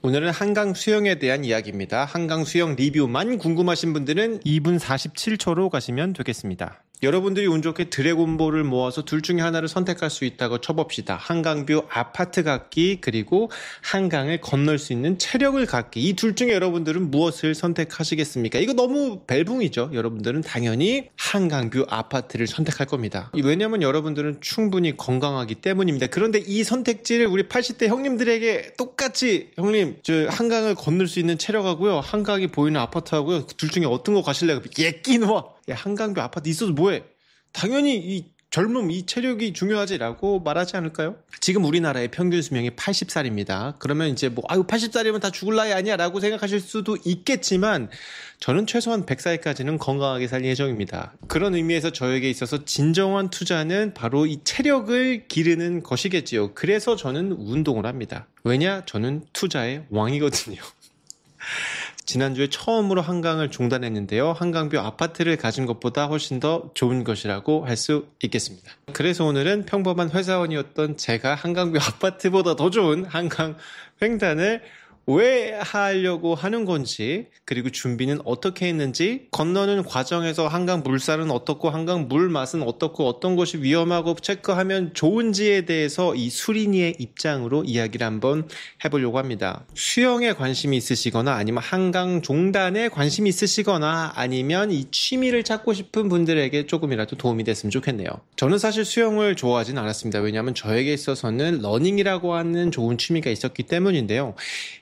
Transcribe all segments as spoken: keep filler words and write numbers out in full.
오늘은 한강 수영에 대한 이야기입니다. 한강 수영 리뷰만 궁금하신 분들은 이 분 사십칠 초로 가시면 되겠습니다. 여러분들이 운 좋게 드래곤볼을 모아서 둘 중에 하나를 선택할 수 있다고 쳐봅시다. 한강뷰 아파트 갖기 그리고 한강을 건널 수 있는 체력을 갖기, 이 둘 중에 여러분들은 무엇을 선택하시겠습니까? 이거 너무 벨붕이죠. 여러분들은 당연히 한강뷰 아파트를 선택할 겁니다. 왜냐하면 여러분들은 충분히 건강하기 때문입니다. 그런데 이 선택지를 우리 팔십 대 형님들에게 똑같이, 형님 저 한강을 건널 수 있는 체력하고요, 한강이 보이는 아파트하고요, 둘 중에 어떤 거 가실래요? 예끼노아, 야, 한강뷰 아파트 있어서 뭐해? 당연히 이 젊음, 이 체력이 중요하지라고 말하지 않을까요? 지금 우리나라의 평균 수명이 팔십 살입니다. 그러면 이제 뭐 아유 팔십 살이면 다 죽을 나이 아니야 라고 생각하실 수도 있겠지만, 저는 최소한 백 살까지는 건강하게 살 예정입니다. 그런 의미에서 저에게 있어서 진정한 투자는 바로 이 체력을 기르는 것이겠지요. 그래서 저는 운동을 합니다. 왜냐? 저는 투자의 왕이거든요. 지난주에 처음으로 한강을 종단했는데요. 한강뷰 아파트를 가진 것보다 훨씬 더 좋은 것이라고 할 수 있겠습니다. 그래서 오늘은 평범한 회사원이었던 제가 한강뷰 아파트보다 더 좋은 한강 횡단을 왜 하려고 하는 건지, 그리고 준비는 어떻게 했는지, 건너는 과정에서 한강 물살은 어떻고 한강 물 맛은 어떻고 어떤 것이 위험하고 체크하면 좋은지에 대해서 이 수린이의 입장으로 이야기를 한번 해보려고 합니다. 수영에 관심이 있으시거나 아니면 한강 종단에 관심이 있으시거나 아니면 이 취미를 찾고 싶은 분들에게 조금이라도 도움이 됐으면 좋겠네요. 저는 사실 수영을 좋아하진 않았습니다. 왜냐하면 저에게 있어서는 러닝이라고 하는 좋은 취미가 있었기 때문인데요.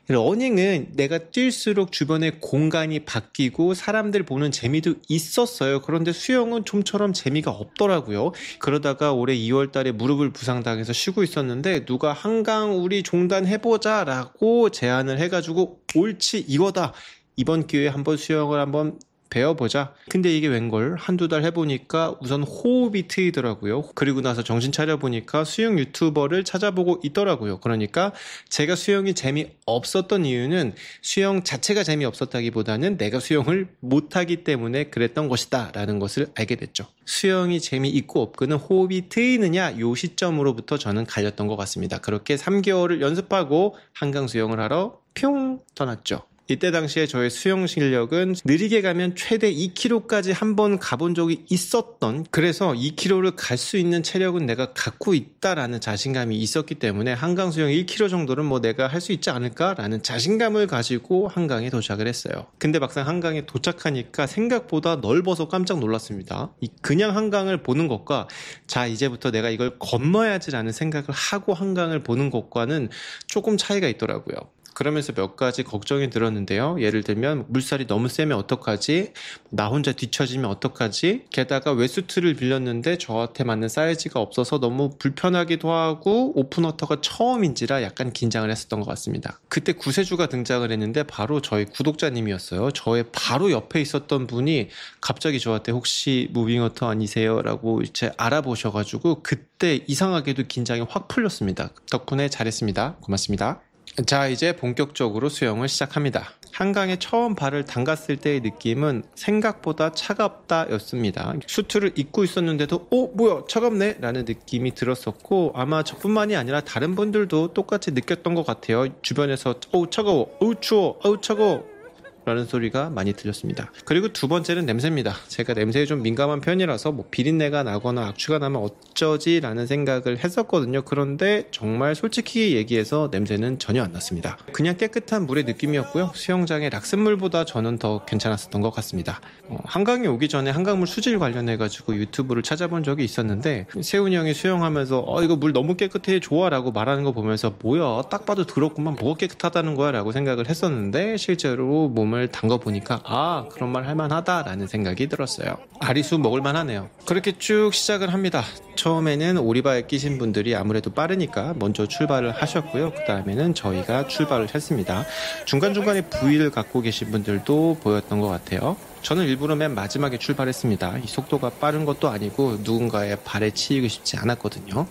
러닝은 내가 뛸수록 주변의 공간이 바뀌고 사람들 보는 재미도 있었어요. 그런데 수영은 좀처럼 재미가 없더라고요. 그러다가 올해 이월 달에 무릎을 부상당해서 쉬고 있었는데, 누가 한강 우리 종단 해보자 라고 제안을 해가지고 옳지 이거다, 이번 기회에 한번 수영을 한번 배워보자. 근데 이게 웬걸 한두 달 해보니까 우선 호흡이 트이더라고요. 그리고 나서 정신 차려보니까 수영 유튜버를 찾아보고 있더라고요. 그러니까 제가 수영이 재미없었던 이유는 수영 자체가 재미없었다기보다는 내가 수영을 못하기 때문에 그랬던 것이다 라는 것을 알게 됐죠. 수영이 재미있고 없고는 호흡이 트이느냐, 요 시점으로부터 저는 갈렸던 것 같습니다. 그렇게 삼 개월을 연습하고 한강 수영을 하러 뿅 떠났죠. 이때 당시에 저의 수영 실력은 느리게 가면 최대 이 킬로미터까지 한번 가본 적이 있었던, 그래서 이 킬로미터를 갈 수 있는 체력은 내가 갖고 있다라는 자신감이 있었기 때문에 한강 수영 일 킬로미터 정도는 뭐 내가 할 수 있지 않을까라는 자신감을 가지고 한강에 도착을 했어요. 근데 막상 한강에 도착하니까 생각보다 넓어서 깜짝 놀랐습니다. 이 그냥 한강을 보는 것과 자 이제부터 내가 이걸 건너야지라는 생각을 하고 한강을 보는 것과는 조금 차이가 있더라고요. 그러면서 몇 가지 걱정이 들었는데요. 예를 들면 물살이 너무 세면 어떡하지? 나 혼자 뒤처지면 어떡하지? 게다가 웨수트를 빌렸는데 저한테 맞는 사이즈가 없어서 너무 불편하기도 하고 오픈워터가 처음인지라 약간 긴장을 했었던 것 같습니다. 그때 구세주가 등장을 했는데 바로 저희 구독자님이었어요. 저의 바로 옆에 있었던 분이 갑자기 저한테 혹시 무빙워터 아니세요? 라고 이제 알아보셔가지고 그때 이상하게도 긴장이 확 풀렸습니다. 덕분에 잘했습니다. 고맙습니다. 자, 이제 본격적으로 수영을 시작합니다. 한강에 처음 발을 담갔을 때의 느낌은 생각보다 차갑다 였습니다. 수트를 입고 있었는데도 어? 뭐야? 차갑네? 라는 느낌이 들었었고, 아마 저뿐만이 아니라 다른 분들도 똑같이 느꼈던 것 같아요. 주변에서 어우 차가워, 어우 추워, 어우 차가워 라는 소리가 많이 들렸습니다. 그리고 두 번째는 냄새입니다. 제가 냄새에 좀 민감한 편이라서 뭐 비린내가 나거나 악취가 나면 어쩌지 라는 생각을 했었거든요. 그런데 정말 솔직히 얘기해서 냄새는 전혀 안 났습니다. 그냥 깨끗한 물의 느낌이었고요. 수영장의 락슨물보다 저는 더 괜찮았었던 것 같습니다. 어, 한강에 오기 전에 한강물 수질 관련해가지고 유튜브를 찾아본 적이 있었는데, 세훈이 형이 수영하면서 어 이거 물 너무 깨끗해 좋아 라고 말하는 거 보면서 뭐야 딱 봐도 더럽구만, 뭐가 깨끗하다는 거야 라고 생각을 했었는데, 실제로 몸을 담궈보니까 아 그런 말 할만하다라는 생각이 들었어요. 아리수 먹을만하네요. 그렇게 쭉 시작을 합니다. 처음에는 오리바에 끼신 분들이 아무래도 빠르니까 먼저 출발을 하셨고요. 그 다음에는 저희가 출발을 했습니다. 중간중간에 부위를 갖고 계신 분들도 보였던 것 같아요. 저는 일부러 맨 마지막에 출발했습니다. 이 속도가 빠른 것도 아니고 누군가의 발에 치이고 싶지 않았거든요.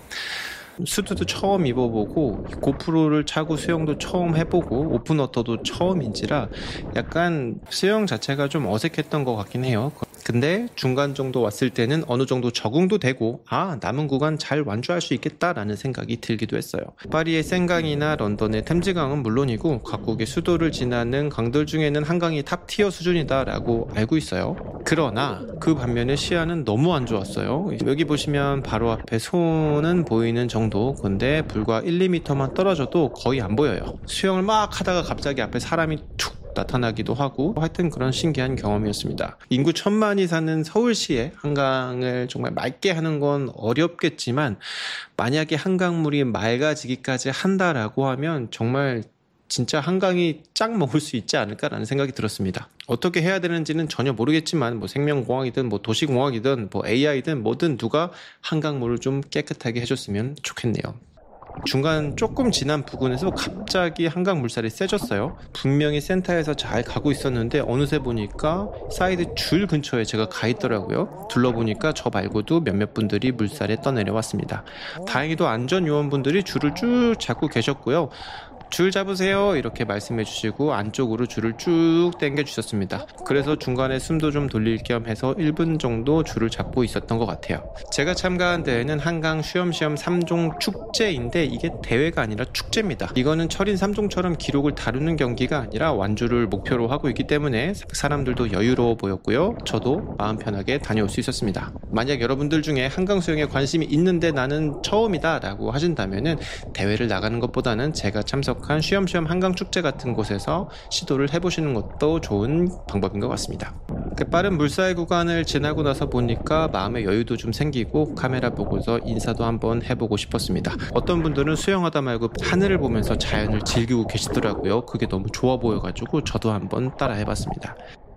수트도 처음 입어보고 고프로를 차고 수영도 처음 해보고 오픈워터도 처음인지라 약간 수영 자체가 좀 어색했던 것 같긴 해요. 근데 중간 정도 왔을 때는 어느 정도 적응도 되고 아 남은 구간 잘 완주할 수 있겠다라는 생각이 들기도 했어요. 파리의 센강이나 런던의 템즈강은 물론이고 각국의 수도를 지나는 강들 중에는 한강이 탑티어 수준이다라고 알고 있어요. 그러나 그 반면에 시야는 너무 안 좋았어요. 여기 보시면 바로 앞에 손은 보이는 정도, 근데 불과 일, 이 미터만 떨어져도 거의 안 보여요. 수영을 막 하다가 갑자기 앞에 사람이 툭 나타나기도 하고 하여튼 그런 신기한 경험이었습니다. 인구 천만이 사는 서울시에 한강을 정말 맑게 하는 건 어렵겠지만 만약에 한강물이 맑아지기까지 한다라고 하면 정말 진짜 한강이 짱 먹을 수 있지 않을까라는 생각이 들었습니다. 어떻게 해야 되는지는 전혀 모르겠지만 뭐 생명공학이든 뭐 도시공학이든 뭐 에이아이든 뭐든 누가 한강물을 좀 깨끗하게 해줬으면 좋겠네요. 중간 조금 지난 부근에서 갑자기 한강 물살이 세졌어요. 분명히 센터에서 잘 가고 있었는데 어느새 보니까 사이드 줄 근처에 제가 가 있더라고요. 둘러보니까 저 말고도 몇몇 분들이 물살에 떠내려왔습니다. 다행히도 안전요원분들이 줄을 쭉 잡고 계셨고요. 줄 잡으세요 이렇게 말씀해 주시고 안쪽으로 줄을 쭉 당겨 주셨습니다. 그래서 중간에 숨도 좀 돌릴 겸 해서 일 분 정도 줄을 잡고 있었던 것 같아요. 제가 참가한 대회는 한강 쉬엄쉬엄 삼 종 축제인데 이게 대회가 아니라 축제입니다. 이거는 철인 삼 종처럼 기록을 다루는 경기가 아니라 완주를 목표로 하고 있기 때문에 사람들도 여유로워 보였고요. 저도 마음 편하게 다녀올 수 있었습니다. 만약 여러분들 중에 한강 수영에 관심이 있는데 나는 처음이다 라고 하신다면은 대회를 나가는 것보다는 제가 참석 한 쉬엄쉬엄 한강축제 같은 곳에서 시도를 해보시는 것도 좋은 방법인 것 같습니다. 그 빠른 물살 구간을 지나고 나서 보니까 마음의 여유도 좀 생기고 카메라 보고서 인사도 한번 해보고 싶었습니다. 어떤 분들은 수영하다 말고 하늘을 보면서 자연을 즐기고 계시더라고요. 그게 너무 좋아 보여가지고 저도 한번 따라 해봤습니다.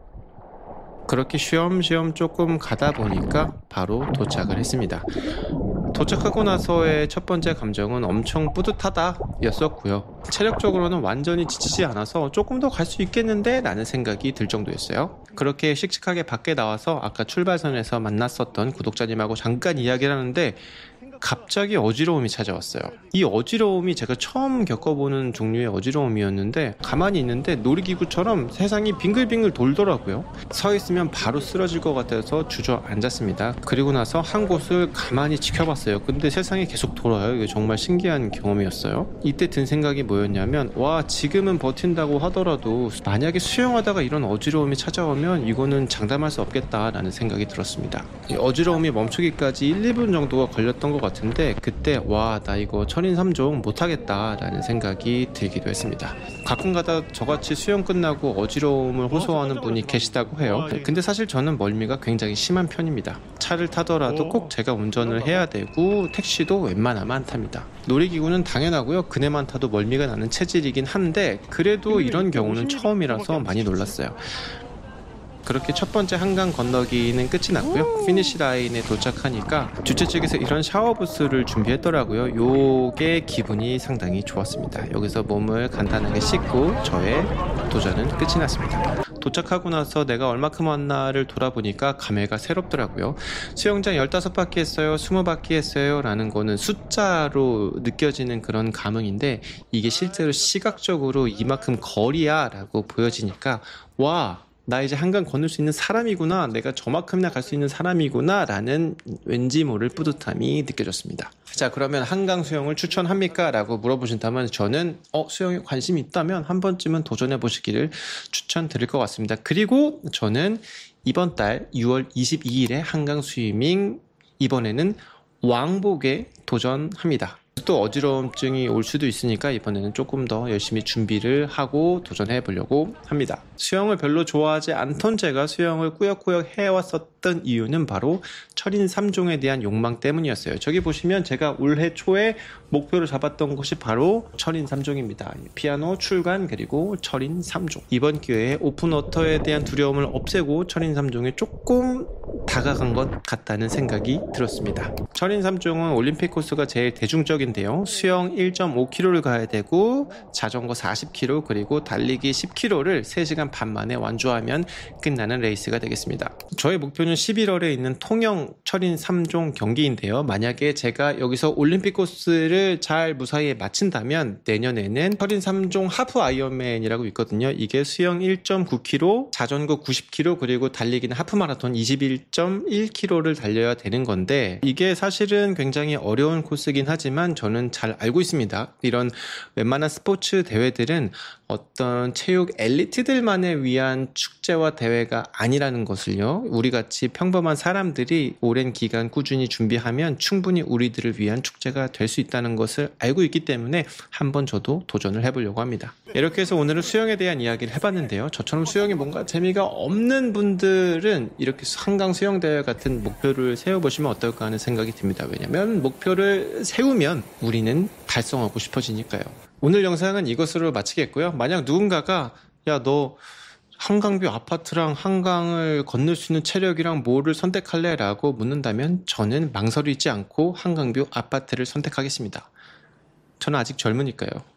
그렇게 쉬엄쉬엄 조금 가다 보니까 바로 도착을 했습니다. 도착하고 나서의 첫 번째 감정은 엄청 뿌듯하다 였었고요. 체력적으로는 완전히 지치지 않아서 조금 더 갈 수 있겠는데 라는 생각이 들 정도였어요. 그렇게 씩씩하게 밖에 나와서 아까 출발선에서 만났었던 구독자님하고 잠깐 이야기를 하는데 갑자기 어지러움이 찾아왔어요. 이 어지러움이 제가 처음 겪어보는 종류의 어지러움이었는데 가만히 있는데 놀이기구처럼 세상이 빙글빙글 돌더라고요. 서 있으면 바로 쓰러질 것 같아서 주저앉았습니다. 그리고 나서 한 곳을 가만히 지켜봤어요. 근데 세상이 계속 돌아요. 이게 정말 신기한 경험이었어요. 이때 든 생각이 뭐였냐면 와 지금은 버틴다고 하더라도 만약에 수영하다가 이런 어지러움이 찾아오면 이거는 장담할 수 없겠다라는 생각이 들었습니다. 이 어지러움이 멈추기까지 일, 이 분 정도가 걸렸던 것 같아요. 같은데 그때 와 나 이거 철인 삼 종 못하겠다 라는 생각이 들기도 했습니다. 가끔가다 저같이 수영 끝나고 어지러움을 호소하는 분이 계시다고 해요. 근데 사실 저는 멀미가 굉장히 심한 편입니다. 차를 타더라도 꼭 제가 운전을 해야 되고 택시도 웬만하면 안 탑니다. 놀이기구는 당연하고요. 그네만 타도 멀미가 나는 체질이긴 한데 그래도 이런 경우는 처음이라서 많이 놀랐어요. 그렇게 첫 번째 한강 건너기는 끝이 났고요. 피니시 라인에 도착하니까 주최 측에서 이런 샤워 부스를 준비했더라고요. 요게 기분이 상당히 좋았습니다. 여기서 몸을 간단하게 씻고 저의 도전은 끝이 났습니다. 도착하고 나서 내가 얼마큼 왔나를 돌아보니까 감회가 새롭더라고요. 수영장 열다섯 바퀴 했어요, 스무 바퀴 했어요 라는 거는 숫자로 느껴지는 그런 감흥인데 이게 실제로 시각적으로 이만큼 거리야 라고 보여지니까 와 나 이제 한강 건널 수 있는 사람이구나, 내가 저만큼이나 갈 수 있는 사람이구나 라는 왠지 모를 뿌듯함이 느껴졌습니다. 자, 그러면 한강 수영을 추천합니까? 라고 물어보신다면 저는 어, 수영에 관심이 있다면 한 번쯤은 도전해 보시기를 추천드릴 것 같습니다. 그리고 저는 이번 달 유월 이십이일에 한강 스위밍 이번에는 왕복에 도전합니다. 또 어지러움증이 올 수도 있으니까 이번에는 조금 더 열심히 준비를 하고 도전해 보려고 합니다. 수영을 별로 좋아하지 않던 제가 수영을 꾸역꾸역 해왔었던 이유는 바로 철인 삼 종에 대한 욕망 때문이었어요. 저기 보시면 제가 올해 초에 목표로 잡았던 것이 바로 철인 삼 종입니다. 피아노, 출간, 그리고 철인 삼 종. 이번 기회에 오픈워터에 대한 두려움을 없애고 철인 삼 종에 조금 다가간 것 같다는 생각이 들었습니다. 철인 삼 종은 올림픽 코스가 제일 대중적인데요. 수영 일 점 오 킬로미터를 가야 되고 자전거 사십 킬로미터 그리고 달리기 십 킬로미터를 세 시간 반 만에 완주하면 끝나는 레이스가 되겠습니다. 저의 목표는 십일월에 있는 통영 철인 삼 종 경기인데요. 만약에 제가 여기서 올림픽 코스를 잘 무사히 마친다면 내년에는 철인 삼 종 하프 아이언맨이라고 있거든요. 이게 수영 일 점 구 킬로미터, 자전거 구십 킬로미터 그리고 달리기는 하프 마라톤 이십일 점 일 킬로미터를 달려야 되는 건데 이게 사실은 굉장히 어려운 코스긴 하지만 저는 잘 알고 있습니다. 이런 웬만한 스포츠 대회들은 어떤 체육 엘리트들만을 위한 축제와 대회가 아니라는 것을요. 우리같이 평범한 사람들이 오랜 기간 꾸준히 준비하면 충분히 우리들을 위한 축제가 될 수 있다는 것을 알고 있기 때문에 한번 저도 도전을 해보려고 합니다. 이렇게 해서 오늘은 수영에 대한 이야기를 해봤는데요. 저처럼 수영이 뭔가 재미가 없는 분들은 이렇게 한강 수영대회 같은 목표를 세워보시면 어떨까 하는 생각이 듭니다. 왜냐면 목표를 세우면 우리는 달성하고 싶어지니까요. 오늘 영상은 이것으로 마치겠고요. 만약 누군가가 야 너 한강뷰 아파트랑 한강을 건널 수 있는 체력이랑 뭐를 선택할래? 라고 묻는다면 저는 망설이지 않고 한강뷰 아파트를 선택하겠습니다. 저는 아직 젊으니까요.